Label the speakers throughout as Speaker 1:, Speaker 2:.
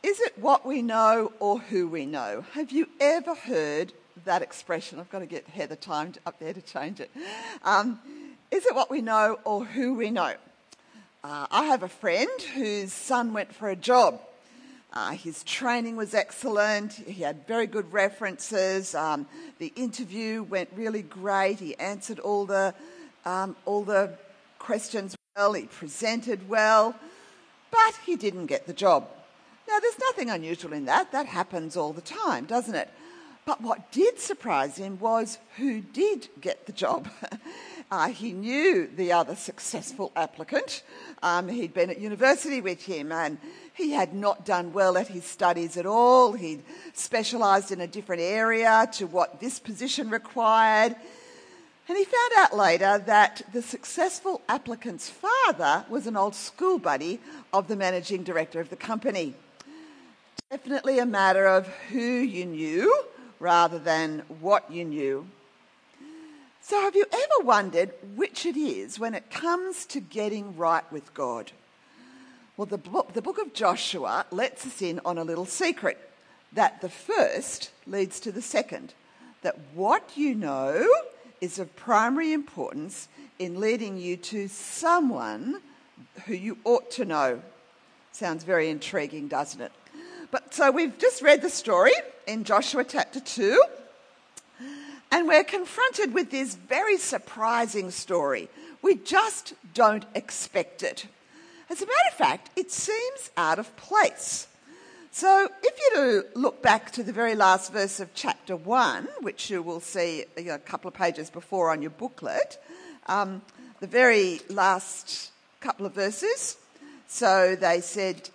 Speaker 1: Is it what we know or who we know? Have you ever heard that expression? I've got to get Heather timed up there to change it. Is it what we know or who we know? I have a friend whose son went for a job. His training was excellent. He had very good references. The interview went really great. He answered all the questions well. He presented well, but he didn't get the job. Now, there's nothing unusual in that. That happens all the time, doesn't it? But what did surprise him was who did get the job. He knew the other successful applicant. He'd been at university with him, and he had not done well at his studies at all. He'd specialised in a different area to what this position required. And he found out later that the successful applicant's father was an old school buddy of the managing director of the company. Definitely a matter of who you knew rather than what you knew. So have you ever wondered which it is when it comes to getting right with God? Well, the book of Joshua lets us in on a little secret, that the first leads to the second, that what you know is of primary importance in leading you to someone who you ought to know. Sounds very intriguing, doesn't it? But so we've just read the story in Joshua chapter 2, and we're confronted with this very surprising story. We just don't expect it. As a matter of fact, it seems out of place. So if you do look back to the very last verse of chapter 1, which you will see a couple of pages before on your booklet, the very last couple of verses, so they said...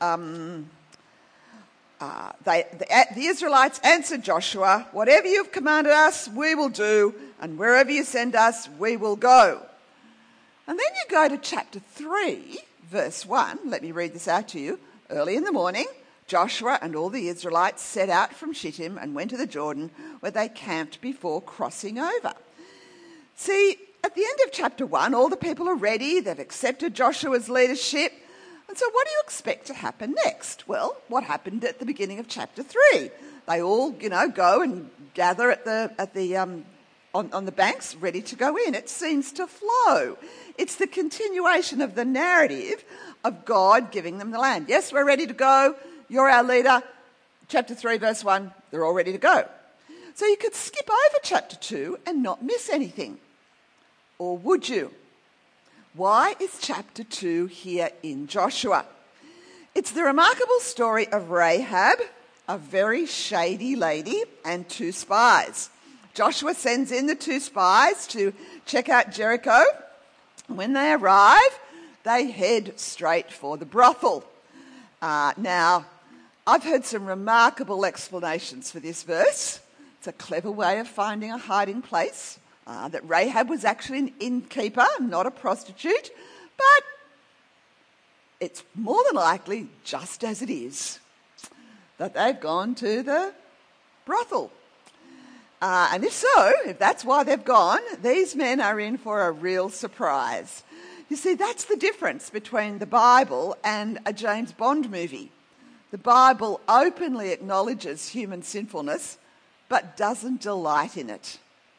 Speaker 1: The Israelites answered Joshua, "Whatever you've commanded us, we will do, and wherever you send us, we will go." And then you go to chapter 3, verse 1. Let me read this out to you. Early in the morning, Joshua and all the Israelites set out from Shittim and went to the Jordan, where they camped before crossing over. See, at the end of chapter 1, all the people are ready. They've accepted Joshua's leadership. And so what do you expect to happen next? Well, what happened at the beginning of chapter 3? They all, go and gather on the banks, ready to go in. It seems to flow. It's the continuation of the narrative of God giving them the land. Yes, we're ready to go. You're our leader. Chapter 3, verse 1, they're all ready to go. So you could skip over chapter 2 and not miss anything. Or would you? Why is chapter 2 here in Joshua? It's the remarkable story of Rahab, a very shady lady, and 2 spies. Joshua sends in the 2 spies to check out Jericho. When they arrive, they head straight for the brothel. Now, I've heard some remarkable explanations for this verse. It's a clever way of finding a hiding place. That Rahab was actually an innkeeper, not a prostitute, but it's more than likely just as it is that they've gone to the brothel. And if that's why they've gone, these men are in for a real surprise. You see, that's the difference between the Bible and a James Bond movie. The Bible openly acknowledges human sinfulness, but doesn't delight in it.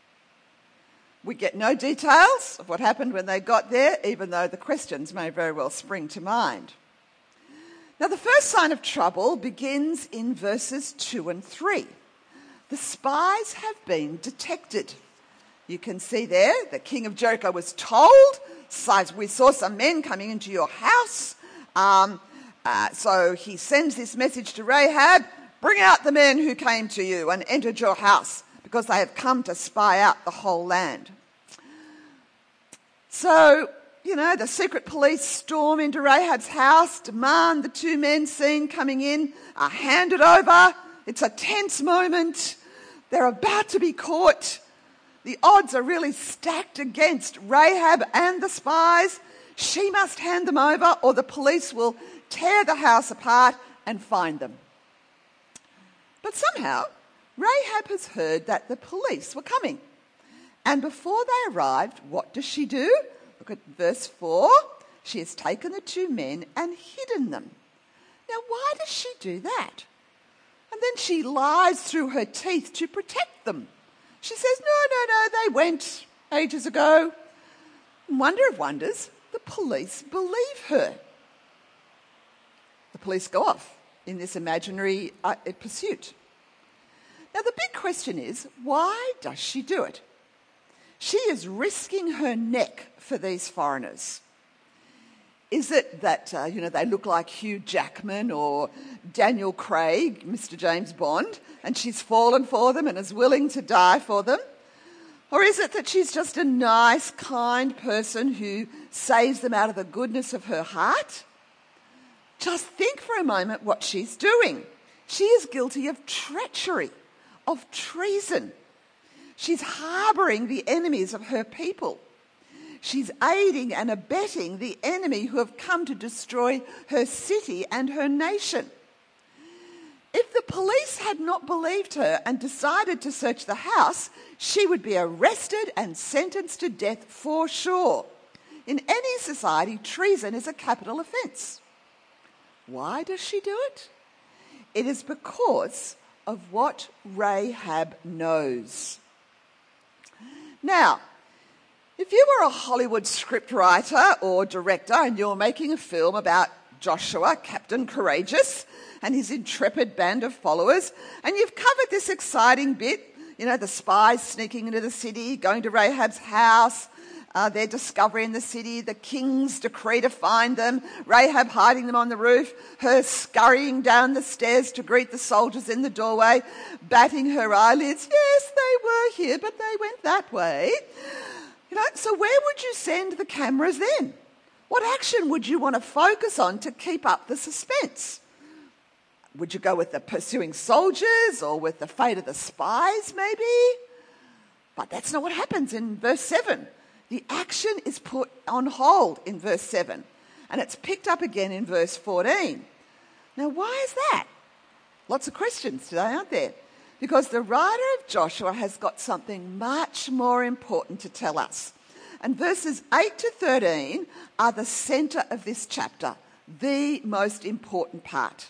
Speaker 1: We get no details of what happened when they got there, even though the questions may very well spring to mind. Now, the first sign of trouble begins in verses 2 and 3. The spies have been detected. You can see there, the king of Jericho was told, "We saw some men coming into your house." So he sends this message to Rahab, "Bring out the men who came to you and entered your house, because they have come to spy out the whole land." So, the secret police storm into Rahab's house, demand the 2 men seen coming in are handed over. It's a tense moment. They're about to be caught. The odds are really stacked against Rahab and the spies. She must hand them over, or the police will tear the house apart and find them. But somehow, Rahab has heard that the police were coming. And before they arrived, what does she do? Look at verse 4. She has taken the 2 men and hidden them. Now, why does she do that? And then she lies through her teeth to protect them. She says, no, they went ages ago. And wonder of wonders, the police believe her. The police go off in this imaginary pursuit. Now, the big question is, why does she do it? She is risking her neck for these foreigners. Is it that, they look like Hugh Jackman or Daniel Craig, Mr. James Bond, and she's fallen for them and is willing to die for them? Or is it that she's just a nice, kind person who saves them out of the goodness of her heart? Just think for a moment what she's doing. She is guilty of treachery, of treason. She's harbouring the enemies of her people. She's aiding and abetting the enemy who have come to destroy her city and her nation. If the police had not believed her and decided to search the house, she would be arrested and sentenced to death for sure. In any society, treason is a capital offence. Why does she do it? It is because of what Rahab knows. Now, if you were a Hollywood scriptwriter or director and you're making a film about Joshua, Captain Courageous, and his intrepid band of followers, and you've covered this exciting bit, the spies sneaking into the city, going to Rahab's house, their discovery in the city, the king's decree to find them, Rahab hiding them on the roof, her scurrying down the stairs to greet the soldiers in the doorway, batting her eyelids. Yes, they were here, but they went that way. So where would you send the cameras then? What action would you want to focus on to keep up the suspense? Would you go with the pursuing soldiers or with the fate of the spies maybe? But that's not what happens in verse 7. The action is put on hold in verse 7 and it's picked up again in verse 14. Now why is that? Lots of questions today, aren't there? Because the writer of Joshua has got something much more important to tell us. And verses 8 to 13 are the centre of this chapter, the most important part.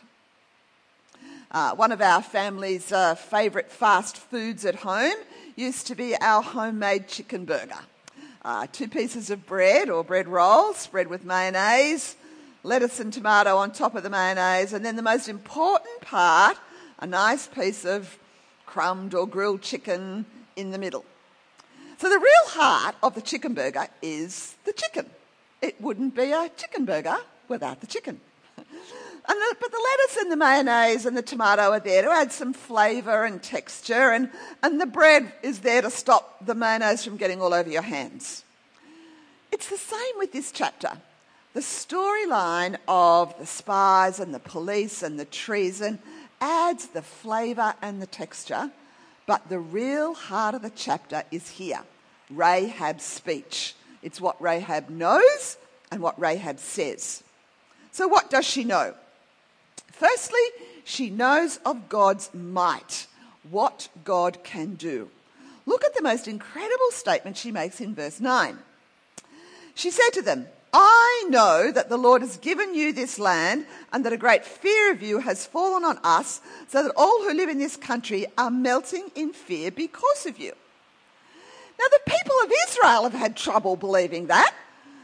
Speaker 1: One of our family's favourite fast foods at home used to be our homemade chicken burger. 2 pieces of bread or bread roll spread with mayonnaise, lettuce and tomato on top of the mayonnaise, and then the most important part, a nice piece of crumbed or grilled chicken in the middle. So the real heart of the chicken burger is the chicken. It wouldn't be a chicken burger without the chicken. But the lettuce and the mayonnaise and the tomato are there to add some flavour and texture, and the bread is there to stop the mayonnaise from getting all over your hands. It's the same with this chapter. The storyline of the spies and the police and the treason adds the flavour and the texture, but the real heart of the chapter is here, Rahab's speech. It's what Rahab knows and what Rahab says. So what does she know? Firstly, she knows of God's might, what God can do. Look at the most incredible statement she makes in verse 9. She said to them, I know that the Lord has given you this land and that a great fear of you has fallen on us, so that all who live in this country are melting in fear because of you. Now, the people of Israel have had trouble believing that.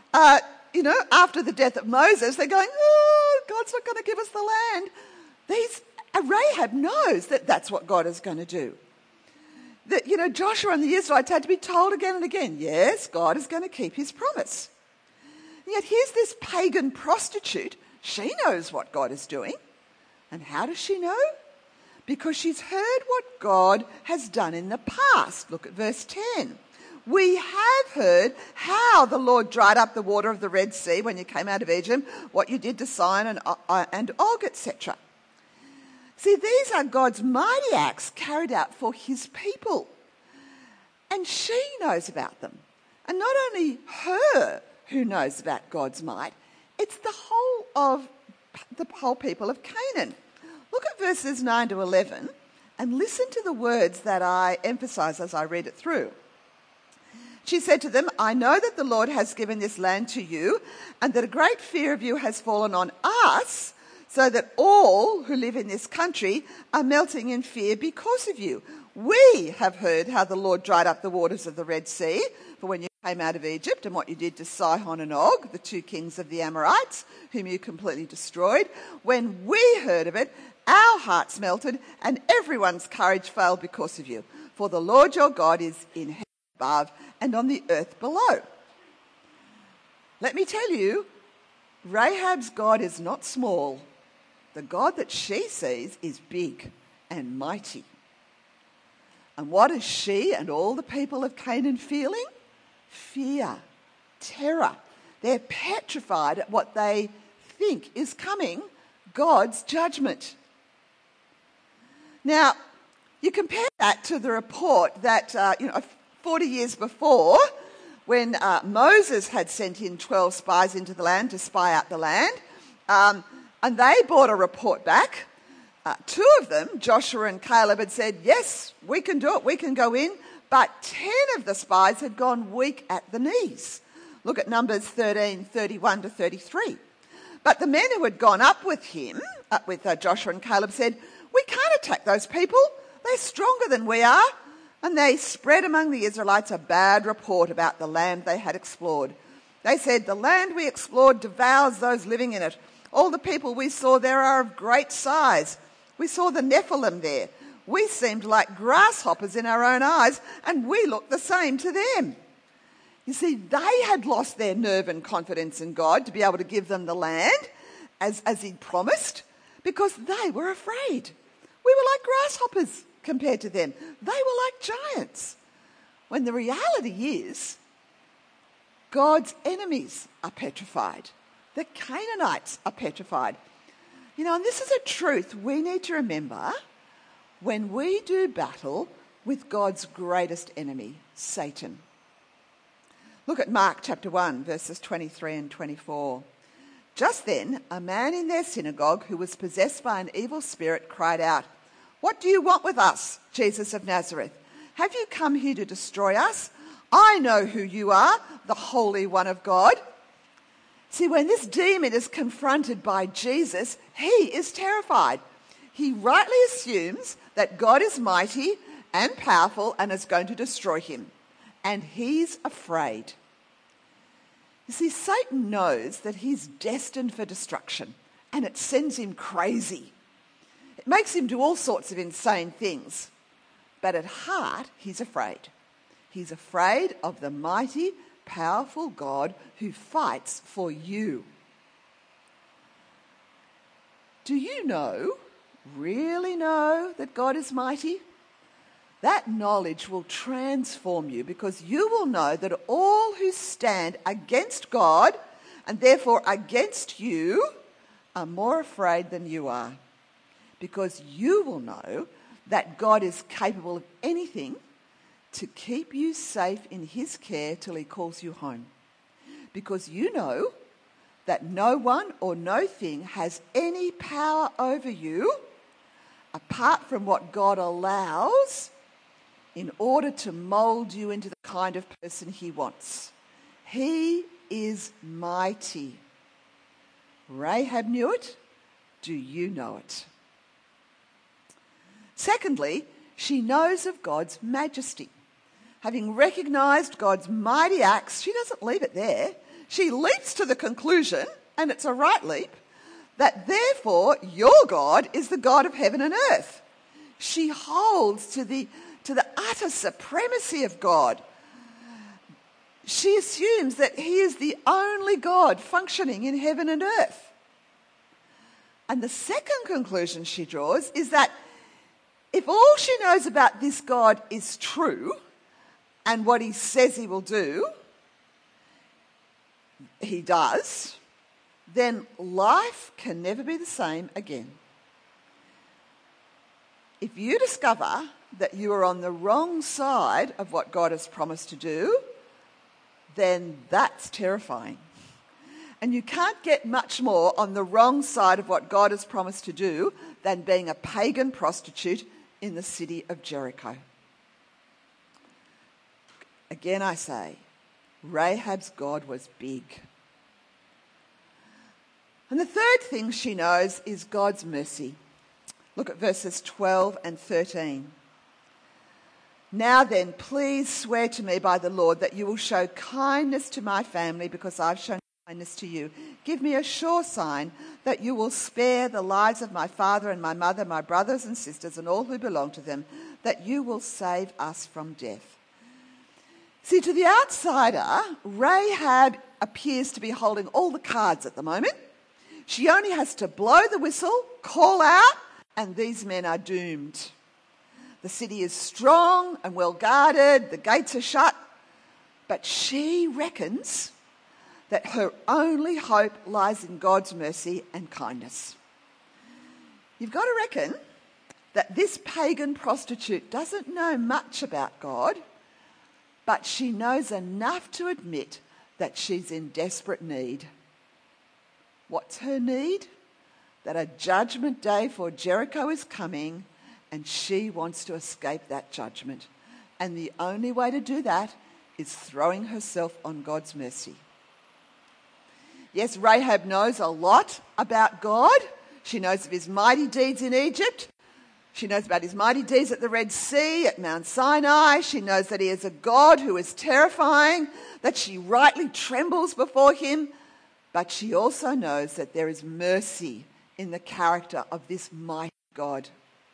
Speaker 1: After the death of Moses, they're going, God's not going to give us the land. Rahab knows that that's what God is going to do. That, Joshua and the Israelites had to be told again and again, yes, God is going to keep his promise. And yet here's this pagan prostitute. She knows what God is doing. And how does she know? Because she's heard what God has done in the past. Look at verse 10. We have heard how the Lord dried up the water of the Red Sea when you came out of Egypt, what you did to Sihon and Og, etc. See, these are God's mighty acts carried out for his people. And she knows about them. And not only her who knows about God's might, it's the whole people of Canaan. Look at verses 9 to 11 and listen to the words that I emphasise as I read it through. She said to them, I know that the Lord has given this land to you and that a great fear of you has fallen on us, so that all who live in this country are melting in fear because of you. We have heard how the Lord dried up the waters of the Red Sea for when you came out of Egypt, and what you did to Sihon and Og, the two kings of the Amorites, whom you completely destroyed. When we heard of it, our hearts melted and everyone's courage failed because of you. For the Lord your God is in heaven above and on the earth below. Let me tell you, Rahab's God is not small. The God that she sees is big and mighty. And what is she and all the people of Canaan feeling? Fear, terror. They're petrified at what they think is coming, God's judgment. Now, you compare that to the report that, 40 years before, when Moses had sent in 12 spies into the land to spy out the land, and they brought a report back. Two of them, Joshua and Caleb, had said, yes, we can do it, we can go in, but 10 of the spies had gone weak at the knees. Look at Numbers 13, 31 to 33. But the men who had gone up with him, with Joshua and Caleb, said, we can't attack those people, they're stronger than we are. And they spread among the Israelites a bad report about the land they had explored. They said, the land we explored devours those living in it. All the people we saw there are of great size. We saw the Nephilim there. We seemed like grasshoppers in our own eyes, and we looked the same to them. You see, they had lost their nerve and confidence in God to be able to give them the land as he'd promised, because they were afraid. We were like grasshoppers compared to them. They were like giants. When the reality is, God's enemies are petrified. The Canaanites are petrified. And this is a truth we need to remember when we do battle with God's greatest enemy, Satan. Look at Mark chapter 1, verses 23 and 24. Just then, a man in their synagogue who was possessed by an evil spirit cried out, "What do you want with us, Jesus of Nazareth? Have you come here to destroy us? I know who you are, the Holy One of God." See, when this demon is confronted by Jesus, he is terrified. He rightly assumes that God is mighty and powerful and is going to destroy him. And he's afraid. You see, Satan knows that he's destined for destruction, and it sends him crazy. It makes him do all sorts of insane things. But at heart, he's afraid. He's afraid of the mighty, powerful God who fights for you. Do you really know that God is mighty? That knowledge will transform you, because you will know that all who stand against God and therefore against you are more afraid than you are, because you will know that God is capable of anything to keep you safe in his care till he calls you home, because you know that no one or no thing has any power over you apart from what God allows in order to mould you into the kind of person he wants. He is mighty. Rahab knew it. Do you know it? Secondly, she knows of God's majesty. Having recognised God's mighty acts, she doesn't leave it there. She leaps to the conclusion, and it's a right leap, that therefore your God is the God of heaven and earth. She holds to the utter supremacy of God. She assumes that he is the only God functioning in heaven and earth. And the second conclusion she draws is that if all she knows about this God is true, and what he says he will do, he does, then life can never be the same again. If you discover that you are on the wrong side of what God has promised to do, then that's terrifying. And you can't get much more on the wrong side of what God has promised to do than being a pagan prostitute in the city of Jericho. Again, I say, Rahab's God was big. And the third thing she knows is God's mercy. Look at verses 12 and 13. Now then, please swear to me by the Lord that you will show kindness to my family because I've shown kindness to you. Give me a sure sign that you will spare the lives of my father and my mother, my brothers and sisters, and all who belong to them, that you will save us from death. See, to the outsider, Rahab appears to be holding all the cards at the moment. She only has to blow the whistle, call out, and these men are doomed. The city is strong and well guarded, the gates are shut, but she reckons that her only hope lies in God's mercy and kindness. You've got to reckon that this pagan prostitute doesn't know much about God, but she knows enough to admit that she's in desperate need. What's her need? That a judgment day for Jericho is coming and she wants to escape that judgment. And the only way to do that is throwing herself on God's mercy. Yes, Rahab knows a lot about God. She knows of his mighty deeds in Egypt. She knows about his mighty deeds at the Red Sea, at Mount Sinai. She knows that he is a God who is terrifying, that she rightly trembles before him. But she also knows that there is mercy in the character of this mighty God.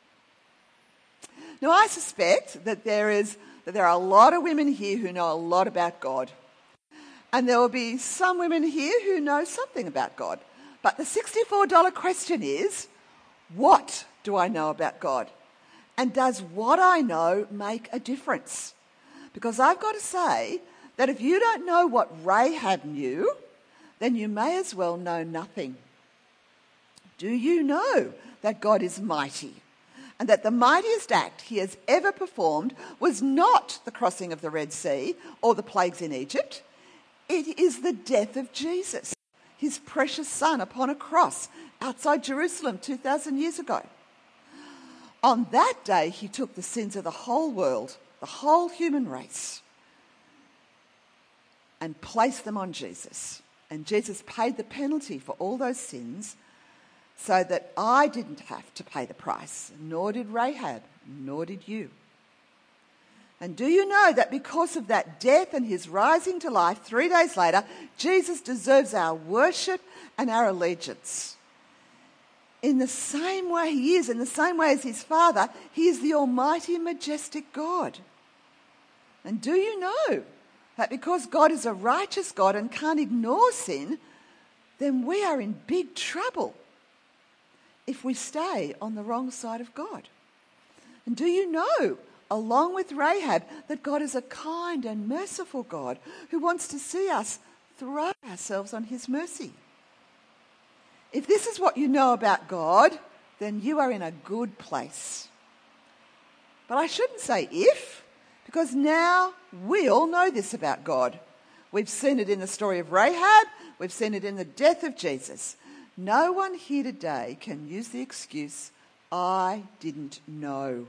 Speaker 1: Now, I suspect that there are a lot of women here who know a lot about God. And there will be some women here who know something about God. But the $64 question is, what do I know about God? And does what I know make a difference? Because I've got to say that if you don't know what Rahab knew, then you may as well know nothing. Do you know that God is mighty and that the mightiest act he has ever performed was not the crossing of the Red Sea or the plagues in Egypt? It is the death of Jesus, his precious son, upon a cross outside Jerusalem 2,000 years ago. On that day, he took the sins of the whole world, the whole human race, and placed them on Jesus. And Jesus paid the penalty for all those sins so that I didn't have to pay the price, nor did Rahab, nor did you. And do you know that because of that death and his rising to life 3 days later, Jesus deserves our worship and our allegiance? In the same way he is, in the same way as his Father, he is the almighty and majestic God. And do you know that because God is a righteous God and can't ignore sin, then we are in big trouble if we stay on the wrong side of God? And do you know, along with Rahab, that God is a kind and merciful God who wants to see us throw ourselves on his mercy? If this is what you know about God, then you are in a good place. But I shouldn't say if, because now we all know this about God. We've seen it in the story of Rahab. We've seen it in the death of Jesus. No one here today can use the excuse, I didn't know.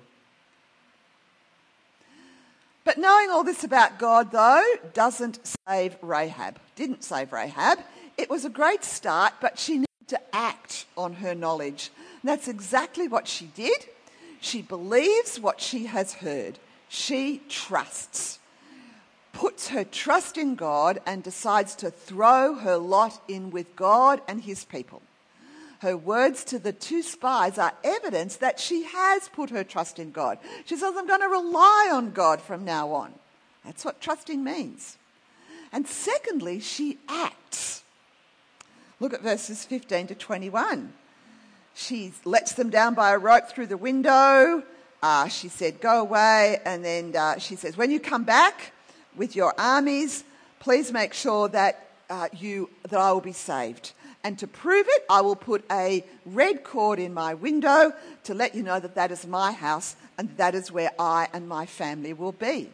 Speaker 1: But knowing all this about God, though, doesn't save Rahab. Didn't save Rahab. It was a great start, but she needed to act on her knowledge. And that's exactly what she did. She believes what she has heard. She trusts, puts her trust in God and decides to throw her lot in with God and his people. Her words to the two spies are evidence that she has put her trust in God. She says, I'm going to rely on God from now on. That's what trusting means. And secondly, she acts. Look at verses 15 to 21. She lets them down by a rope through the window. She said, go away. And then she says, when you come back with your armies, please make sure that I will be saved. And to prove it, I will put a red cord in my window to let you know that that is my house and that is where I and my family will be.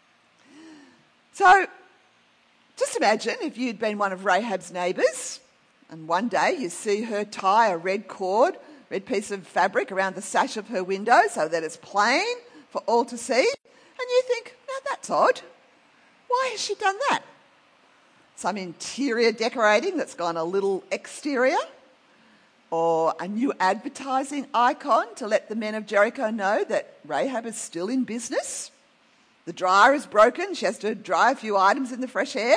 Speaker 1: So just imagine if you'd been one of Rahab's neighbours and one day you see her tie a red piece of fabric around the sash of her window so that it's plain for all to see. And you think, now that's odd. Why has she done that? Some interior decorating that's gone a little exterior? or a new advertising icon to let the men of Jericho know that Rahab is still in business. The dryer is broken. She has to dry a few items in the fresh air.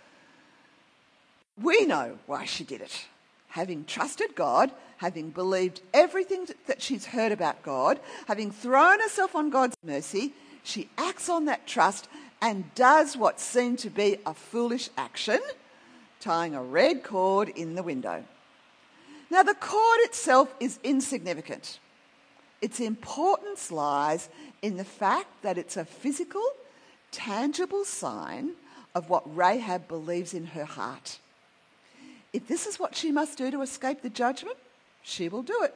Speaker 1: We know why she did it. Having trusted God, having believed everything that she's heard about God, having thrown herself on God's mercy, she acts on that trust and does what seemed to be a foolish action, tying a red cord in the window. Now, the cord itself is insignificant. Its importance lies in the fact that it's a physical, tangible sign of what Rahab believes in her heart. If this is what she must do to escape the judgment, she will do it.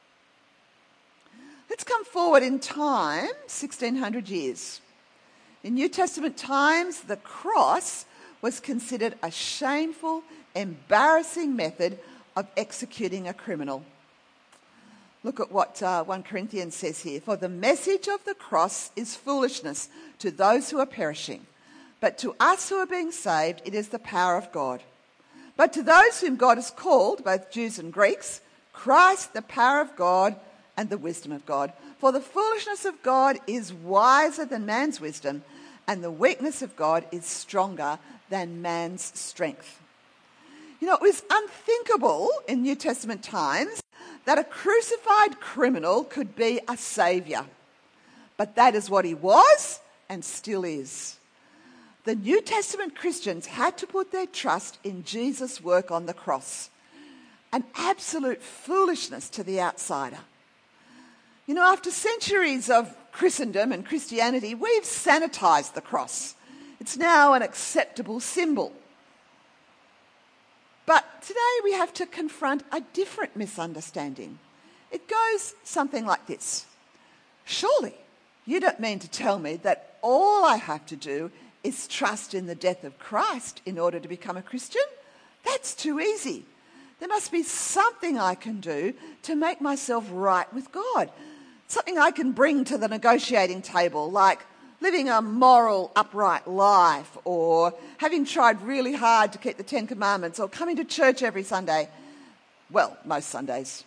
Speaker 1: Let's come forward in time, 1600 years. In New Testament times, the cross was considered a shameful, embarrassing method of executing a criminal. Look at what 1 Corinthians says here. For the message of the cross is foolishness to those who are perishing, but to us who are being saved, it is the power of God. But to those whom God has called, both Jews and Greeks, Christ, the power of God and the wisdom of God. For the foolishness of God is wiser than man's wisdom, and the weakness of God is stronger than man's strength. You know, it was unthinkable in New Testament times that a crucified criminal could be a saviour. But that is what he was and still is. The New Testament Christians had to put their trust in Jesus' work on the cross. An absolute foolishness to the outsider. You know, after centuries of Christendom and Christianity, we've sanitised the cross. It's now an acceptable symbol. But today we have to confront a different misunderstanding. It goes something like this. Surely you don't mean to tell me that all I have to do is trust in the death of Christ in order to become a Christian? That's too easy. There must be something I can do to make myself right with God. Something I can bring to the negotiating table, like living a moral, upright life, or having tried really hard to keep the Ten Commandments, or coming to church every Sunday. Well, most Sundays.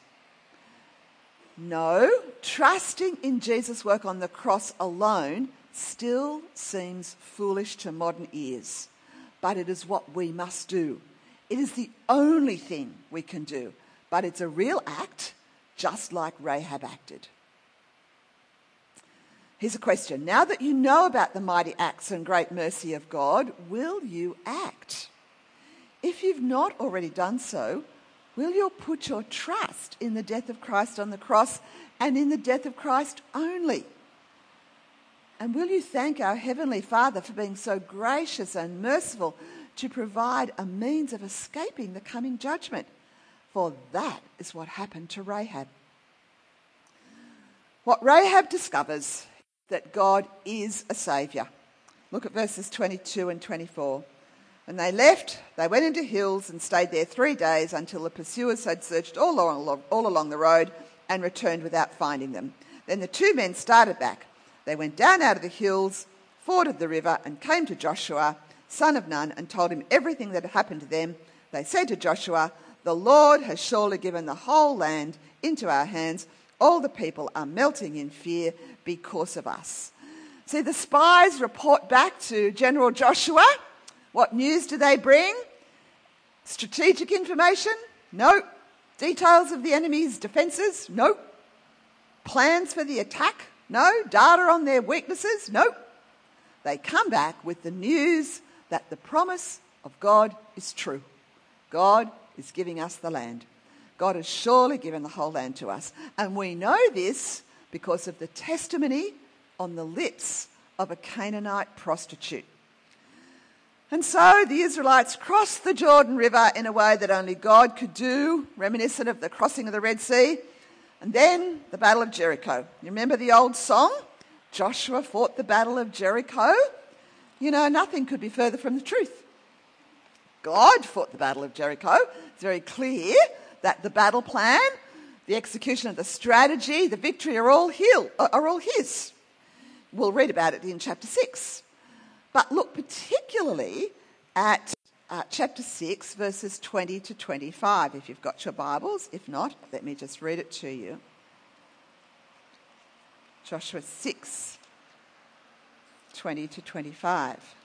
Speaker 1: No, trusting in Jesus' work on the cross alone still seems foolish to modern ears, but it is what we must do. It is the only thing we can do, but it's a real act, just like Rahab acted. Here's a question. Now that you know about the mighty acts and great mercy of God, will you act? If you've not already done so, will you put your trust in the death of Christ on the cross and in the death of Christ only? And will you thank our Heavenly Father for being so gracious and merciful to provide a means of escaping the coming judgment? For that is what happened to Rahab. What Rahab discovers that God is a saviour. Look at verses 22 and 24. When they left, they went into hills and stayed there 3 days until the pursuers had searched all along the road and returned without finding them. Then the two men started back. They went down out of the hills, forded the river, and came to Joshua, son of Nun, and told him everything that had happened to them. They said to Joshua, "The Lord has surely given the whole land into our hands. All the people are melting in fear because of us." See, the spies report back to General Joshua. What news do they bring? Strategic information? No. Details of the enemy's defences? No. Plans for the attack? No. Data on their weaknesses? No. They come back with the news that the promise of God is true. God is giving us the land. God has surely given the whole land to us. And we know this because of the testimony on the lips of a Canaanite prostitute. And so the Israelites crossed the Jordan River in a way that only God could do, reminiscent of the crossing of the Red Sea. And then the Battle of Jericho. You remember the old song? Joshua fought the Battle of Jericho. You know, nothing could be further from the truth. God fought the Battle of Jericho. It's very clear that the battle plan, the execution of the strategy, the victory are all his. We'll read about it in chapter 6. But look particularly at chapter 6, verses 20 to 25, if you've got your Bibles. If not, let me just read it to you. Joshua 6, 20 to 25.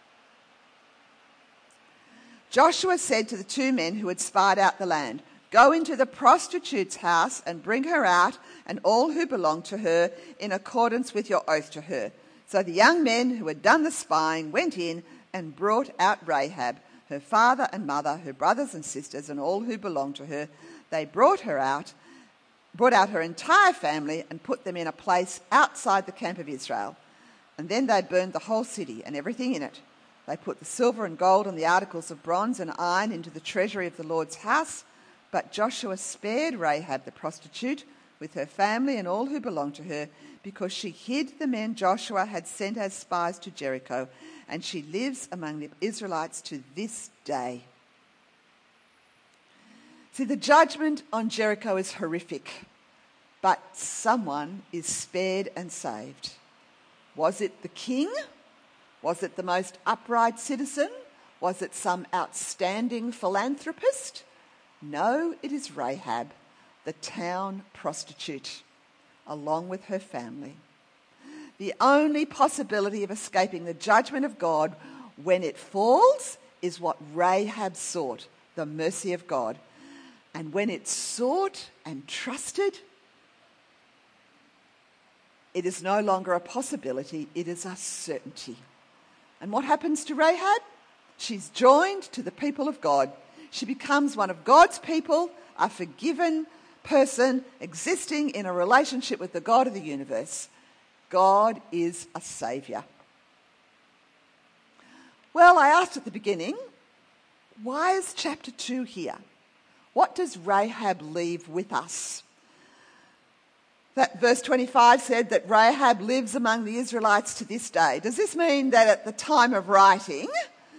Speaker 1: Joshua said to the two men who had spied out the land, "Go into the prostitute's house and bring her out and all who belong to her in accordance with your oath to her." So the young men who had done the spying went in and brought out Rahab, her father and mother, her brothers and sisters, and all who belonged to her. They brought out her entire family and put them in a place outside the camp of Israel. And then they burned the whole city and everything in it. They put the silver and gold and the articles of bronze and iron into the treasury of the Lord's house. But Joshua spared Rahab the prostitute with her family and all who belonged to her, because she hid the men Joshua had sent as spies to Jericho, and she lives among the Israelites to this day. See, the judgment on Jericho is horrific, but someone is spared and saved. Was it the king? Was it the most upright citizen? Was it some outstanding philanthropist? No, it is Rahab, the town prostitute, along with her family. The only possibility of escaping the judgment of God when it falls is what Rahab sought, the mercy of God. And when it's sought and trusted, it is no longer a possibility, it is a certainty. And what happens to Rahab? She's joined to the people of God. She becomes one of God's people, a forgiven person existing in a relationship with the God of the universe. God is a saviour. Well, I asked at the beginning, why is chapter 2 here? What does Rahab leave with us? That verse 25 said that Rahab lives among the Israelites to this day. Does this mean that at the time of writing,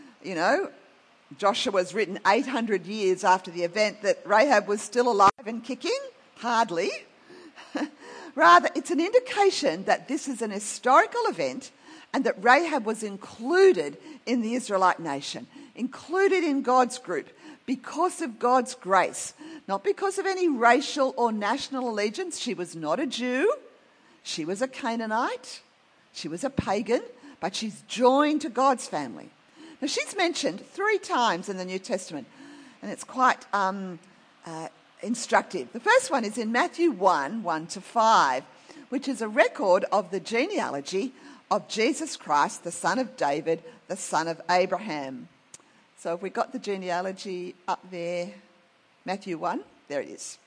Speaker 1: Joshua was written 800 years after the event, that Rahab was still alive and kicking? Hardly. Rather, it's an indication that this is an historical event and that Rahab was included in the Israelite nation, included in God's group because of God's grace, not because of any racial or national allegiance. She was not a Jew. She was a Canaanite. She was a pagan, but she's joined to God's family. Now, she's mentioned 3 times in the New Testament, and it's quite instructive. The first one is in Matthew 1, 1-5, which is a record of the genealogy of Jesus Christ, the son of David, the son of Abraham. So have we got the genealogy up there? Matthew 1, there it is.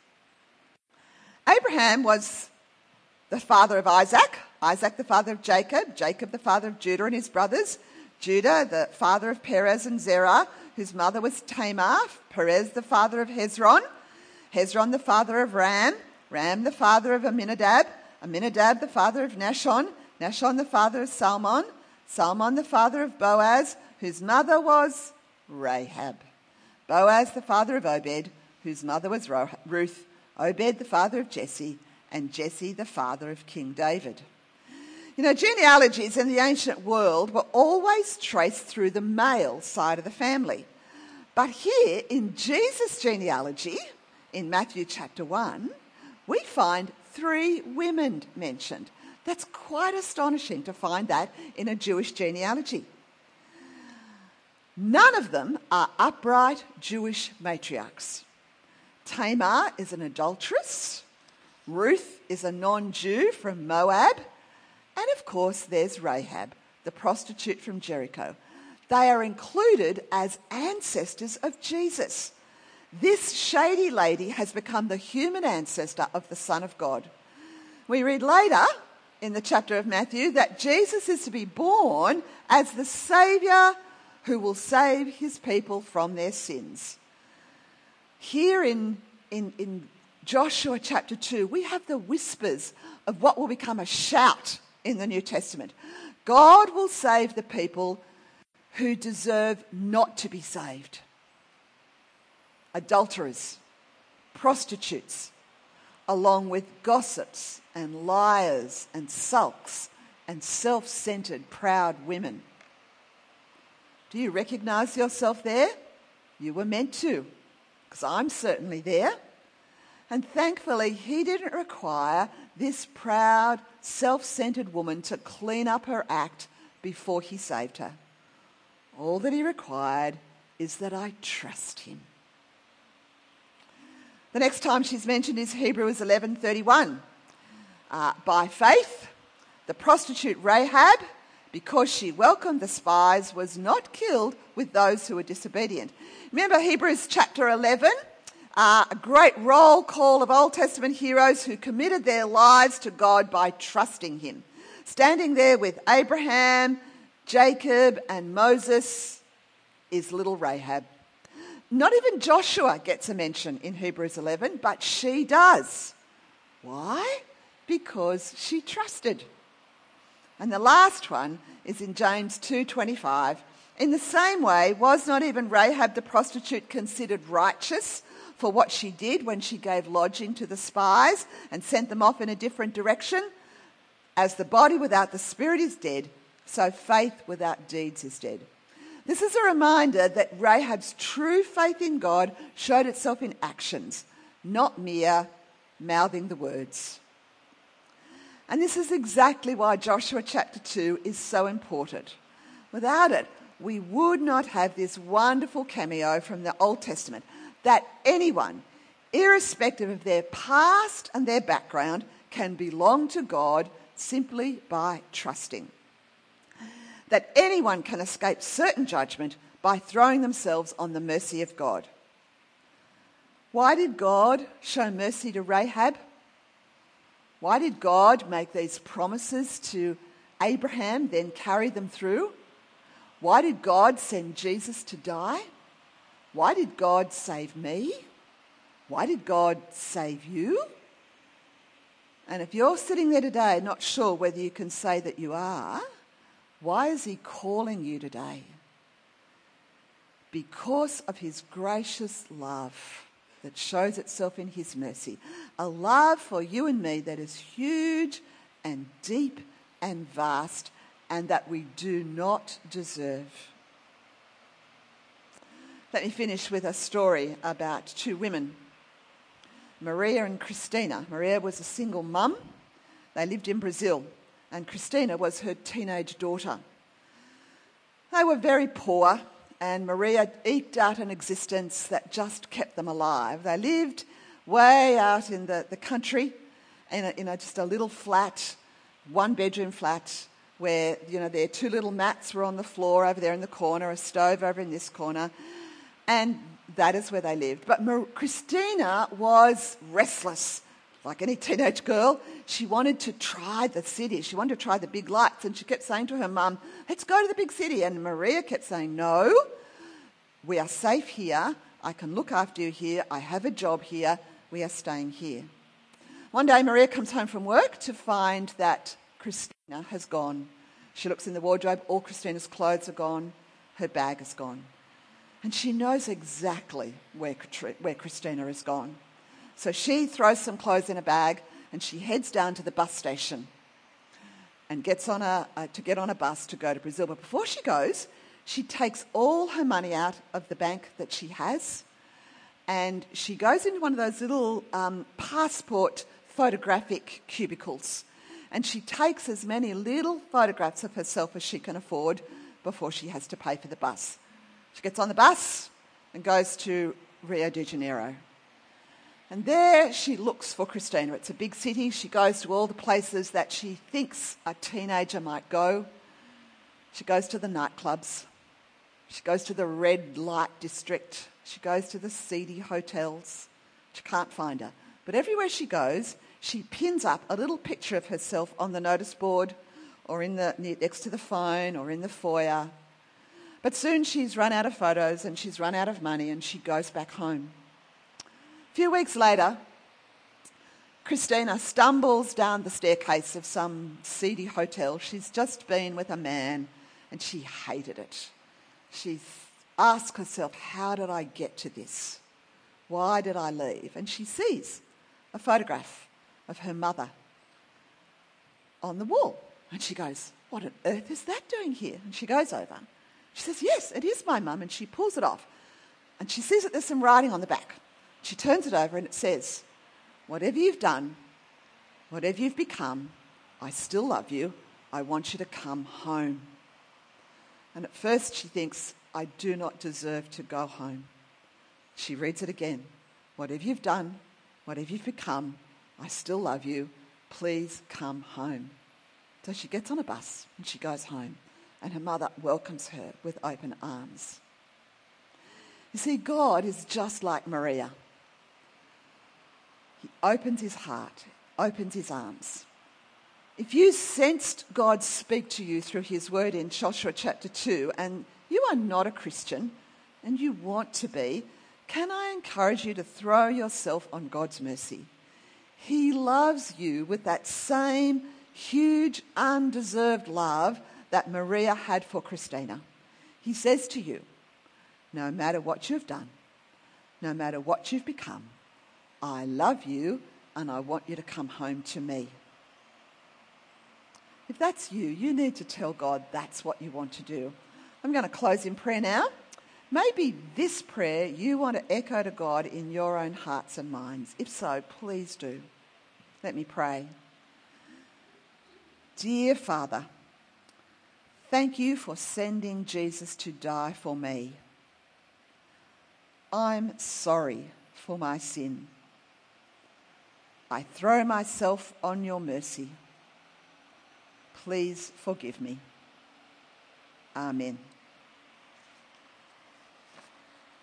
Speaker 1: Abraham was the father of Isaac, Isaac the father of Jacob, Jacob the father of Judah and his brothers, Judah the father of Perez and Zerah, whose mother was Tamar, Perez the father of Hezron, Hezron the father of Ram, Ram the father of Amminadab, Amminadab the father of Nahshon, Nahshon the father of Salmon, Salmon the father of Boaz, whose mother was Rahab, Boaz the father of Obed, whose mother was Ruth, Obed the father of Jesse, and Jesse the father of King David. Genealogies in the ancient world were always traced through the male side of the family. But here in Jesus' genealogy, in Matthew chapter 1, we find 3 women mentioned. That's quite astonishing to find that in a Jewish genealogy. None of them are upright Jewish matriarchs. Tamar is an adulteress. Ruth is a non-Jew from Moab. And of course, there's Rahab, the prostitute from Jericho. They are included as ancestors of Jesus. This shady lady has become the human ancestor of the Son of God. We read later in the chapter of Matthew that Jesus is to be born as the Saviour who will save his people from their sins. Here in Joshua chapter 2, we have the whispers of what will become a shout in the New Testament. God will save the people who deserve not to be saved. Adulterers, prostitutes, along with gossips and liars and sulks and self-centered proud women. Do you recognise yourself there? You were meant to, because I'm certainly there. And thankfully, he didn't require this proud, self-centred woman to clean up her act before he saved her. All that he required is that I trust him. The next time she's mentioned is Hebrews 11:31. By faith, the prostitute Rahab, because she welcomed the spies, was not killed with those who were disobedient. Remember Hebrews chapter 11? A great roll call of Old Testament heroes who committed their lives to God by trusting him. Standing there with Abraham, Jacob and Moses is little Rahab. Not even Joshua gets a mention in Hebrews 11, but she does. Why? Because she trusted. And the last one is in James 2:25. In the same way, was not even Rahab the prostitute considered righteous for what she did when she gave lodging to the spies and sent them off in a different direction? As the body without the spirit is dead, so faith without deeds is dead. This is a reminder that Rahab's true faith in God showed itself in actions, not mere mouthing the words. And this is exactly why Joshua chapter 2 is so important. Without it, we would not have this wonderful cameo from the Old Testament that anyone, irrespective of their past and their background, can belong to God simply by trusting. That anyone can escape certain judgment by throwing themselves on the mercy of God. Why did God show mercy to Rahab? Why did God make these promises to Abraham, then carry them through? Why did God send Jesus to die? Why did God save me? Why did God save you? And if you're sitting there today not sure whether you can say that you are, why is he calling you today? Because of his gracious love that shows itself in his mercy. A love for you and me that is huge and deep and vast and that we do not deserve. Let me finish with a story about two women, Maria and Christina. Maria was a single mum. They lived in Brazil, and Christina was her teenage daughter. They were very poor, and Maria eked out an existence that just kept them alive. They lived way out in the country in just a little flat, one-bedroom flat, where their two little mats were on the floor over there in the corner, a stove over in this corner, and that is where they lived. But Christina was restless. Like any teenage girl, she wanted to try the city. She wanted to try the big lights. And she kept saying to her mum, let's go to the big city. And Maria kept saying, no, we are safe here. I can look after you here. I have a job here. We are staying here. One day, Maria comes home from work to find that Christina has gone. She looks in the wardrobe. All Christina's clothes are gone. Her bag is gone. And she knows exactly where Christina has gone. So she throws some clothes in a bag and she heads down to the bus station and gets on to get on a bus to go to Brazil. But before she goes, she takes all her money out of the bank that she has and she goes into one of those little passport photographic cubicles and she takes as many little photographs of herself as she can afford before she has to pay for the bus. She gets on the bus and goes to Rio de Janeiro. And there she looks for Christina. It's a big city. She goes to all the places that she thinks a teenager might go. She goes to the nightclubs. She goes to the red light district. She goes to the seedy hotels. She can't find her. But everywhere she goes, she pins up a little picture of herself on the notice board or next to the phone or in the foyer. But soon she's run out of photos and she's run out of money and she goes back home. A few weeks later, Christina stumbles down the staircase of some seedy hotel. She's just been with a man and she hated it. She asked herself, how did I get to this? Why did I leave? And she sees a photograph of her mother on the wall. And she goes, what on earth is that doing here? And she goes over She says, yes, it is my mum. And she pulls it off. And she sees that there's some writing on the back. She turns it over and it says, whatever you've done, whatever you've become, I still love you. I want you to come home. And at first she thinks, I do not deserve to go home. She reads it again. Whatever you've done, whatever you've become, I still love you. Please come home. So she gets on a bus and she goes home. And her mother welcomes her with open arms. You see, God is just like Maria. He opens his heart, opens his arms. If you sensed God speak to you through his word in Joshua chapter 2 and you are not a Christian and you want to be, can I encourage you to throw yourself on God's mercy? He loves you with that same huge, undeserved love that Maria had for Christina. He says to you, no matter what you've done, no matter what you've become, I love you and I want you to come home to me. If that's you, you need to tell God that's what you want to do. I'm going to close in prayer now. Maybe this prayer you want to echo to God in your own hearts and minds. If so, please do. Let me pray. Dear Father, thank you for sending Jesus to die for me. I'm sorry for my sin. I throw myself on your mercy. Please forgive me. Amen.